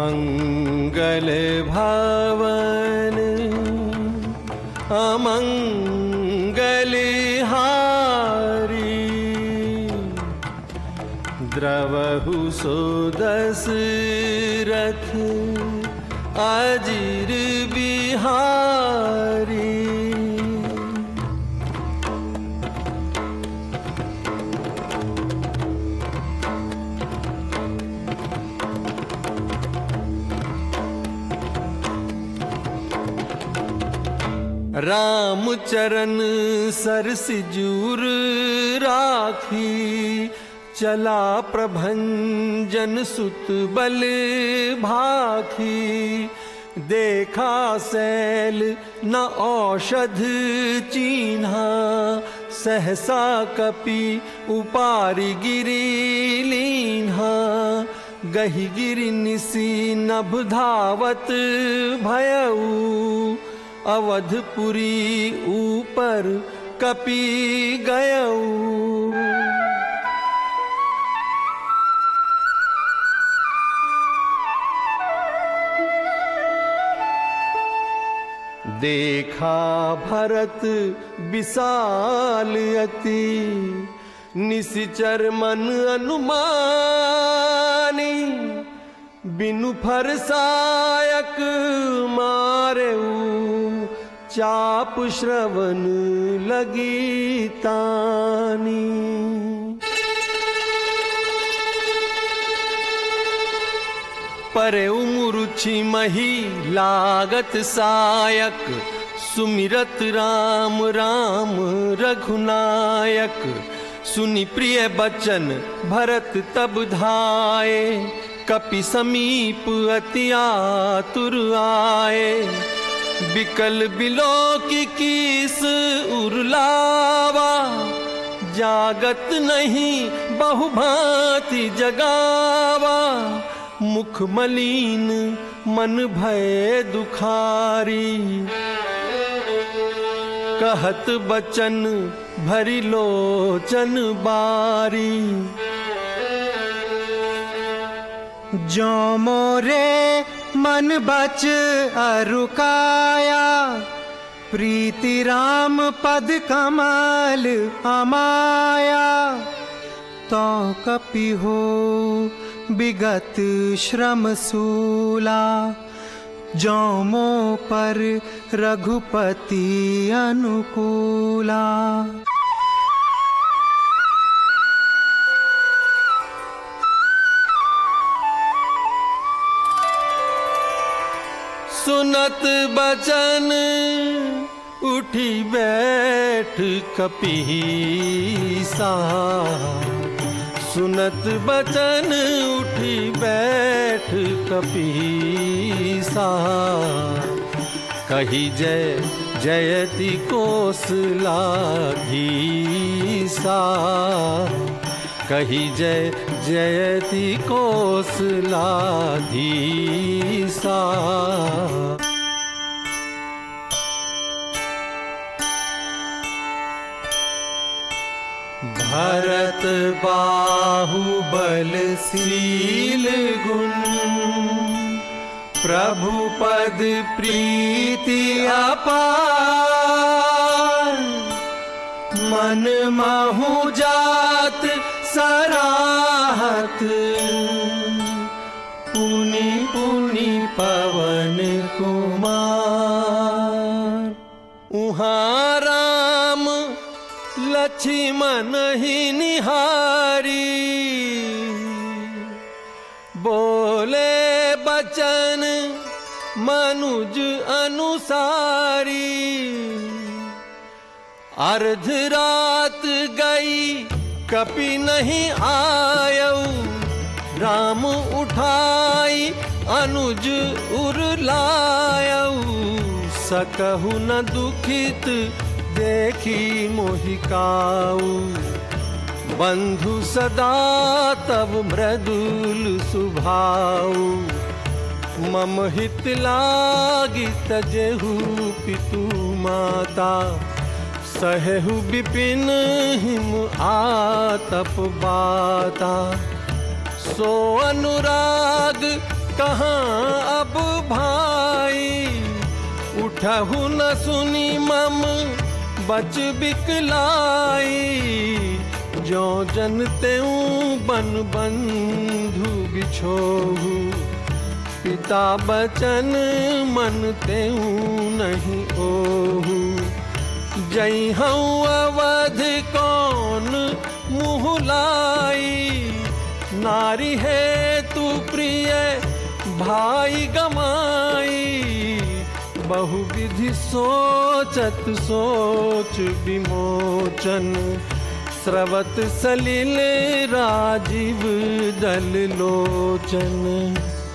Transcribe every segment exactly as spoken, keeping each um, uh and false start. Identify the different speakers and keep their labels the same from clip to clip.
Speaker 1: मंगल भवन अमंगल हारी, द्रवहु सो दशरथ अजिर बिहारी। राम चरण सरसिजूर राखी, चला प्रभंजन सुत बल भाखी। देखा सैल न औषध चीन्हा, सहसा कपि उपारि गिरि लीन्हा। गहि गिरि निसि नभ धावत भयऊ, अवधपुरी ऊपर कपि गयऊ। देखा भरत विशाल अति, निशिचर मन अनुमानी। बिनु फरसायक मारेऊ, चाप श्रवण लगी तानी। परेऊ मुरुचि मही लागत सायक, सुमिरत राम राम रघुनायक। सुनि प्रिय बचन भरत तब धाये, कपि समीप अति आतुर आए। बिकल बिलोकी कीस उरलावा, जागत नहीं बहुभांति जगावा। मुख मलिन मन भय दुखारी, कहत बचन भरी लोचन बारी।
Speaker 2: जो मोरे मन बच अरुकाया, प्रीति राम पद कमल अमाया। तो कपि हो विगत श्रम सूला, जो मो पर रघुपति अनुकूला।
Speaker 1: सुनत बचन उठी बैठ कपीसा। सुनत बचन उठी बैठ कपीसा। कही जय जयति कौशलाधीसा। कही जय जयति कौशलाधीसा। भरत बाहुबलशील गुण, प्रभु पद प्रीति अपार। मन महु जात सराहत, पुनि पुनि पवन कुमार। उहाँ राम लक्ष्मण ही निहारी। बोले बचन मनुज अनुसारी। अर्ध रात गई कपि नहीं आयऊ। राम उठाई अनुज उरलायऊ। सकहु न दुखित देखी मोहिकाऊ। बंधु सदा तब मृदुल सुभाऊ। मम हित लागी तजेहु पितु माता। सहु विपिन हिम आतप बाता। सो अनुराग कहाँ अब भाई, उठहु न सुनी मम बच बिकलाई। जो जनते बन बंधु बिछोहु, पिता बचन मनते नहीं ओहु। जई हूँ अवध कौन मुँह लाई, नारी है तू प्रिय भाई गमाई। बहुविधि सोचत सोच विमोचन, स्रवत सलिल राजीव दल लोचन।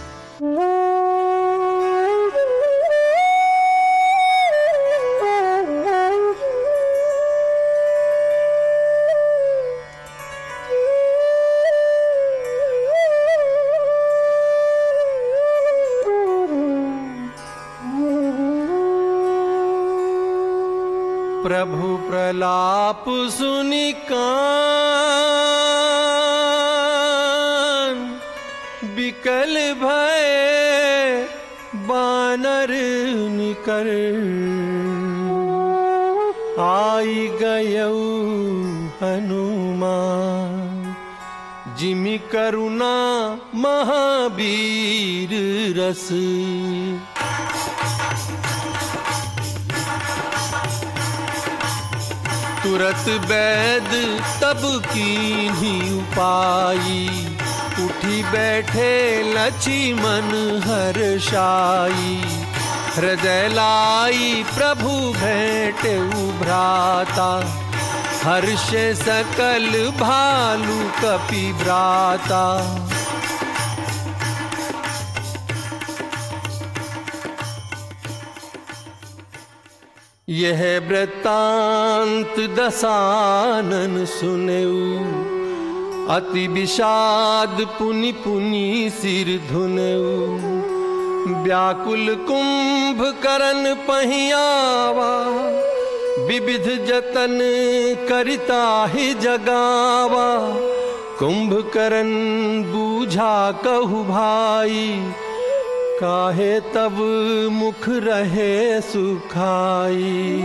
Speaker 1: प्रभु प्रलाप सुनि कान, बिकल भय बानर निकर। आई गयऊ हनुमान, जिमि करुणा महावीर रस। तुरत वैद तब कीन्ही उपाई, उठी बैठे लक्ष्मण हर्षाई। हृदय लाई प्रभु भेंटेउ भ्राता, हर्षे सकल भालु कपि भ्राता। यह वृत्तांत दसानन सुनेऊ, अति विषाद पुनि पुनि सिर धुनेऊ। व्याकुल कुंभ करन पहियावा, विविध जतन करिता ही जगावा। कुंभकर्ण बूझा कहु भाई, काहे तब मुख रहे सुखाई।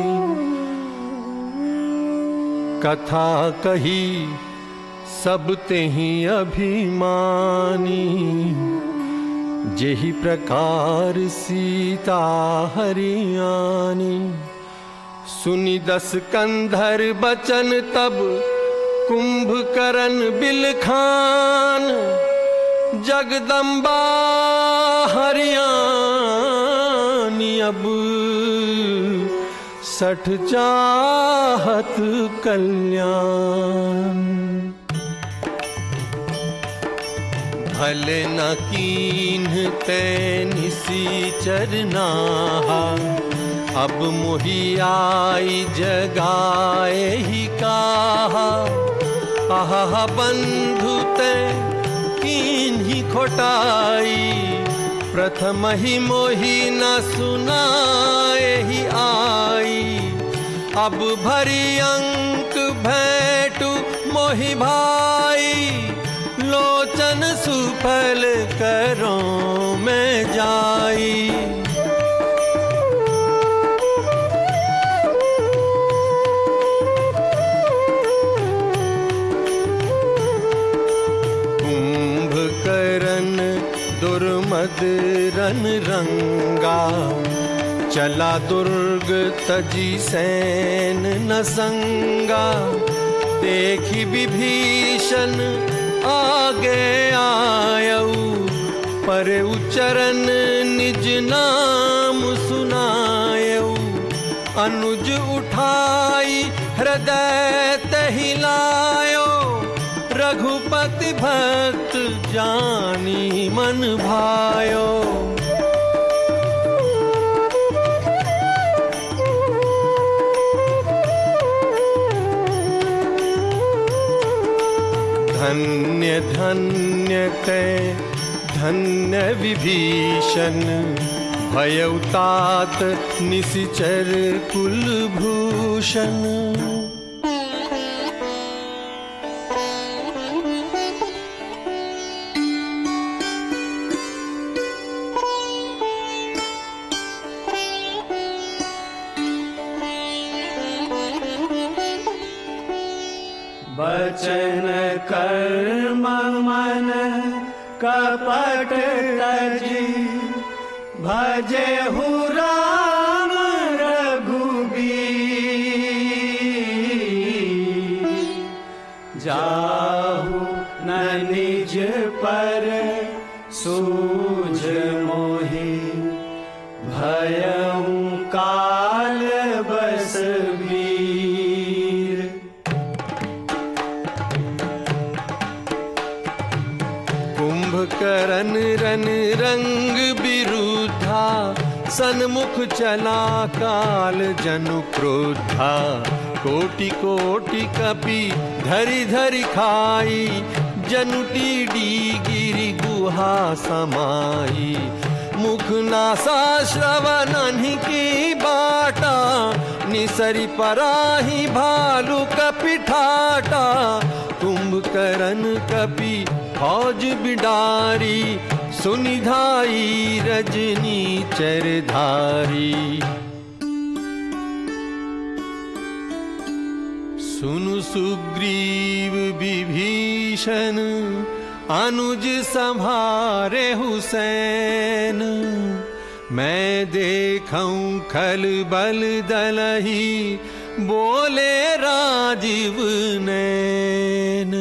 Speaker 1: कथा कही सब तेहि अभिमानी, जेहि प्रकार सीता हरियानी। सुनि दस कंधर बचन तब कुंभकर्ण बिलखान। जगदम्बा हरियानी अब सठ चाहत कल्याण। भले न कीन्ह तैनिसी चरनाहा, अब मोहि आई जगाए ही काहा। आहा बंधु तै कीन्ही खोटाई, प्रथम ही मोहि न सुनाए ही आई। अब भरी अंक भेंटु मोहि भाई, लोचन सुफल करो मैं जाई। कुंभकर्ण दुर्मद रन रंगा, चला दुर्ग तजी सैन न संगा। देखी विभीषण आगे आयऊ, पर उच्चरण निज नाम सुनायऊ। अनुज उठाई हृदय तहि लायो, रघुपति भक्त जानी मन भायो। धन्य धन्य ते धन्य विभीषण, भयउ तात निशिचर कुलभूषण।
Speaker 2: वचन कर्म मन कपट तजी भजे हु राम रघुबीर। जाहु न निज पर सूझ मोहि भयहु काल बस वीर।
Speaker 1: कुंभकर्ण रन रंग बिरुद्धा सन्मुख चला काल जनु क्रोधा। कोटि कोटि कपि धरि धरि खाई जनुटी डी गिरि गुहा समाई। मुख नासा श्रवण की बाटा निसरि पराही भालु कपि ठाटा। कुंभकर्ण कपि फौज बिडारी सुनिधाई रजनी चरधारी। सुनु सुग्रीव विभीषण अनुज संभारे हुसैन। मैं देखूं खल बल दलही बोले राजीव नैन।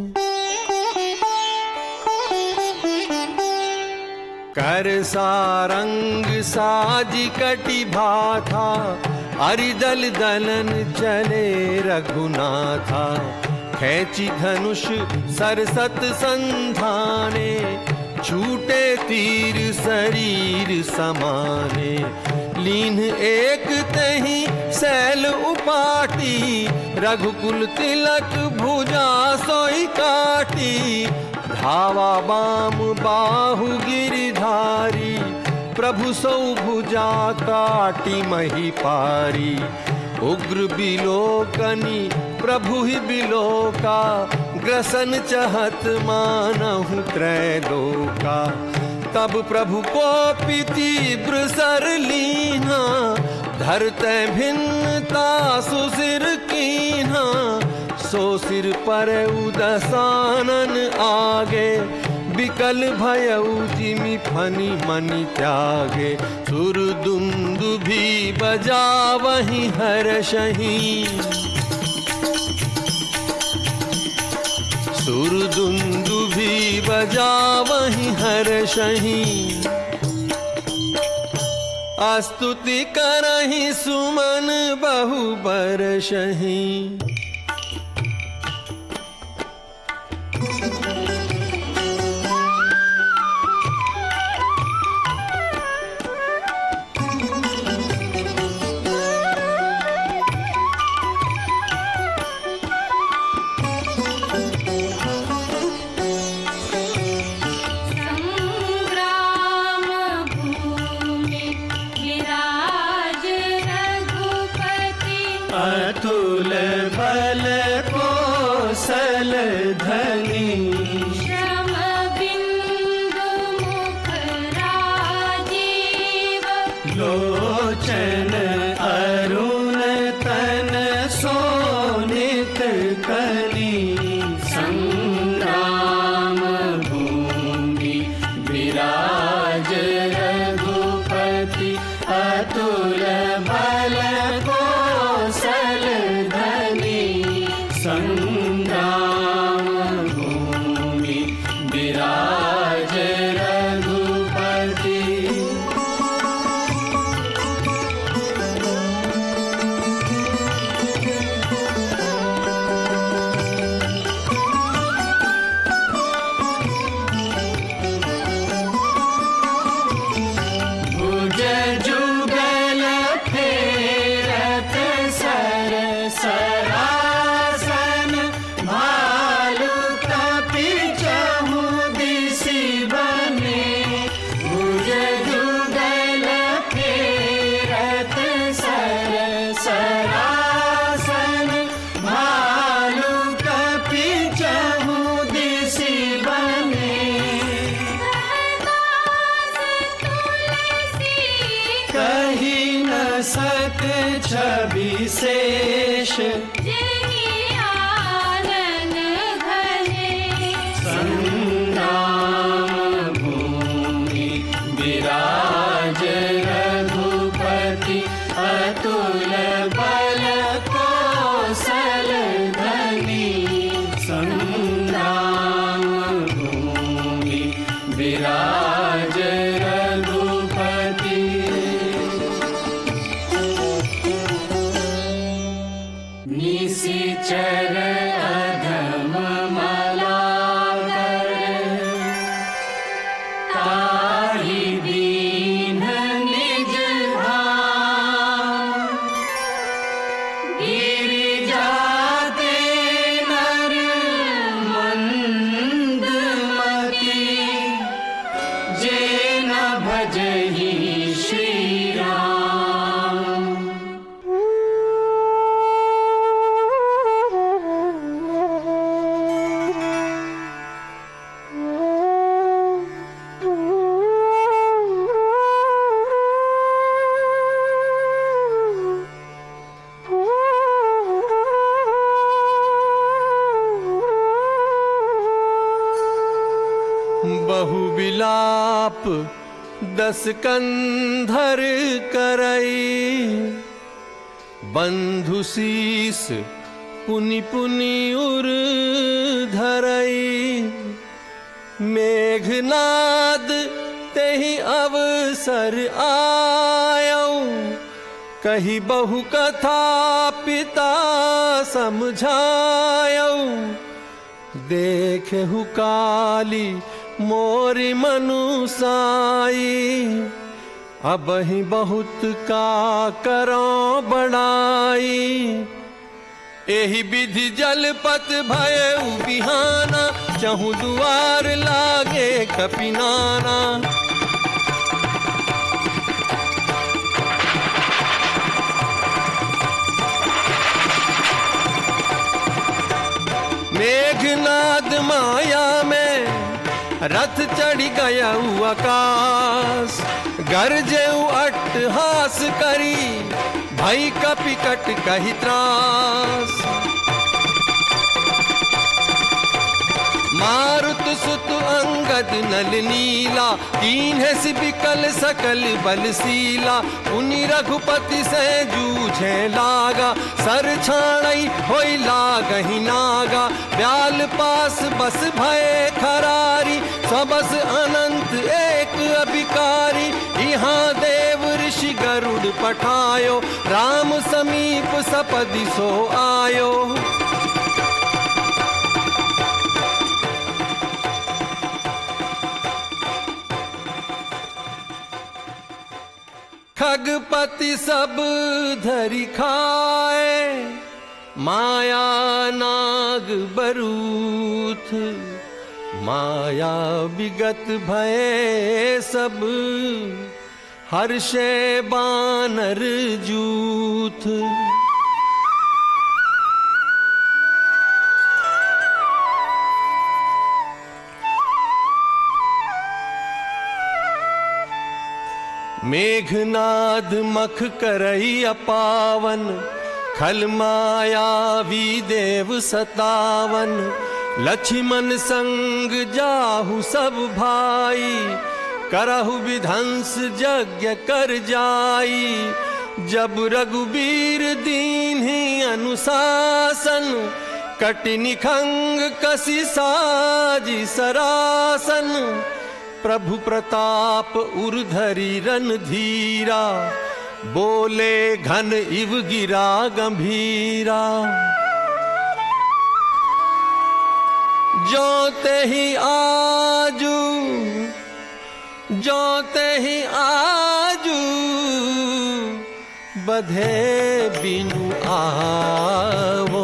Speaker 1: कर सारंग साज कटि भाथा अरिदल दलन चले रघुनाथा। खैची धनुष सरसत संधाने छूटे तीर शरीर समाने। लीन एक तही सैल उपाटी रघुकुल तिलक भुजा सोई काटी। धावा बाम बाहु गिरिधारी प्रभु सौ भुजा काटी मही पारी। उग्र बिलोकनी प्रभु ही बिलोका ग्रसन चहत मानहु त्रैलोका। तब प्रभु को तीव्र सर लीना धरते भिन्नता सुसिर कीन्हा। सो सिर पर उदसानन आगे बिकल भयउ जिमि फनि मनि त्यागे। सुर दुंदुभि बजावहि हर्षहि सुर दुंदुभि बजावहि हर्षहि। स्तुति करहि सुमन बहु बरषहि।
Speaker 2: अतुल बल कौशल धनी
Speaker 3: श्रम बिंदु मुख राजीव।
Speaker 2: लोचन अरुण तन सोनित कली। संग्राम भूमि विराज रघुपति अतुल बल कौशल धनी। संग्राम भूमि विराज रघुपति। भुज जुगल फेरत सर सरासन। भालु कपि चहु दिसि बने। भुज जुगल फेरत सर सरासन। भालु कपि चहु दिसि बने। कही न सक छवि शेष।
Speaker 3: जहि आनन
Speaker 2: विराज रघुपति। निशिचर अधम मलाकर ताहि दीन निज धाम। गिरिजाते नर मंदमति जे न भजहि श्री राम।
Speaker 1: बहु विलाप दस कंधर करई, बंधु शीस पुनि पुनि उर धरई। मेघनाद तेहि अवसर आयौ, कही बहु कथा पिता समझायौ। देखहु काली मोरि मनुसाई, अबहि बहुत का करो बड़ाई। एहि विधि जलपत भयउ बिहाना, चहु दुआर लागे कपिनाना। मेघनाद माया में रथ चढ़ गया आकाश, गरजेऊ अट्टहास करी भई कपिकट कहि त्रास। मारुत सुत अंगद नल नीला, कीन्ह बिकल सकल बलशीला। उनि रघुपति से जूझे लागा, सर छाणई होई लागहि नागा। ब्याल पास बस भय खरारी, सबस अनंत एक अभिकारी। यहाँ देव ऋषि गरुड़ पठायो, राम समीप सपदि सो आयो। खगपति सब धरि खाए, माया नाग बरूथ। माया विगत भय सब, हर्षे बानर जूथ। मेघनाद मख करई अपावन, खल मायावी देव सतावन। लक्ष्मण संग जाहु सब भाई, करहु विध्वंस यज्ञ कर जाई। जब रघुबीर दीन्हि अनुशासन, कटि निखंग कसी साजी सरासन। प्रभु प्रताप उर्धरि रणधीरा, बोले घन इव गिरा गंभीरा। जोते ही आजू जोते ही आजू, बधे बिनु आवो।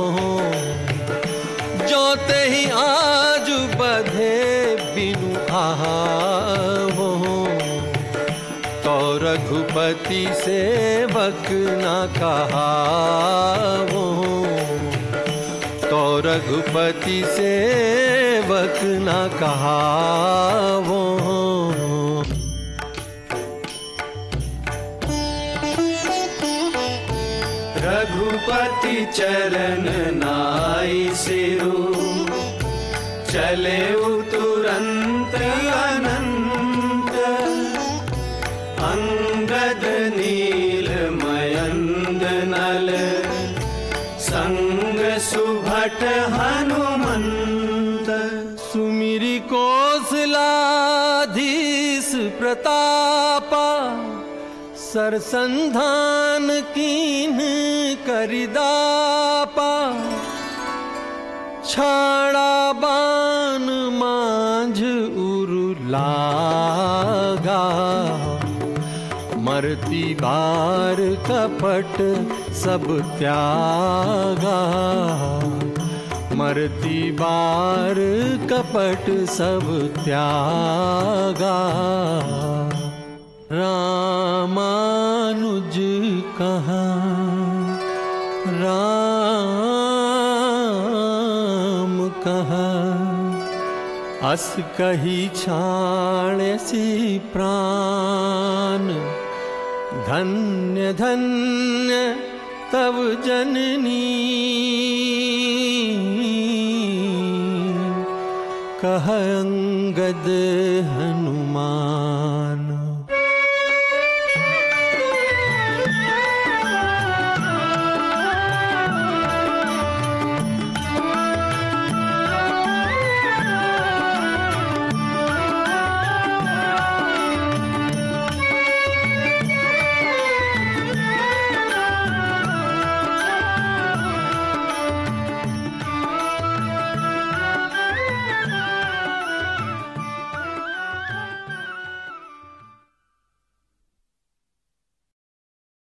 Speaker 1: जोते ही आजू बधे बिनु आवो। तो रघुपति सेवक न कहावो। तो रघुपति सेवक न कहावो।
Speaker 2: रघुपति चरण नाई सिरु, चले तुरंत अनंत। अंगद नील मयंद नल, संग सुभट हनुमंत।
Speaker 1: सुमिरि कौशलाधि प्रतापा सरसंधान कीन करिदापा छाड़ा बान मांझ उरु लागा मरती बार कपट सब त्यागा मरती बार कपट सब त्यागा रामानुज कहाँ राम कहाँ अस कही छाण सी प्राण धन्य धन्य तव जननी कह अंगद हनुमान।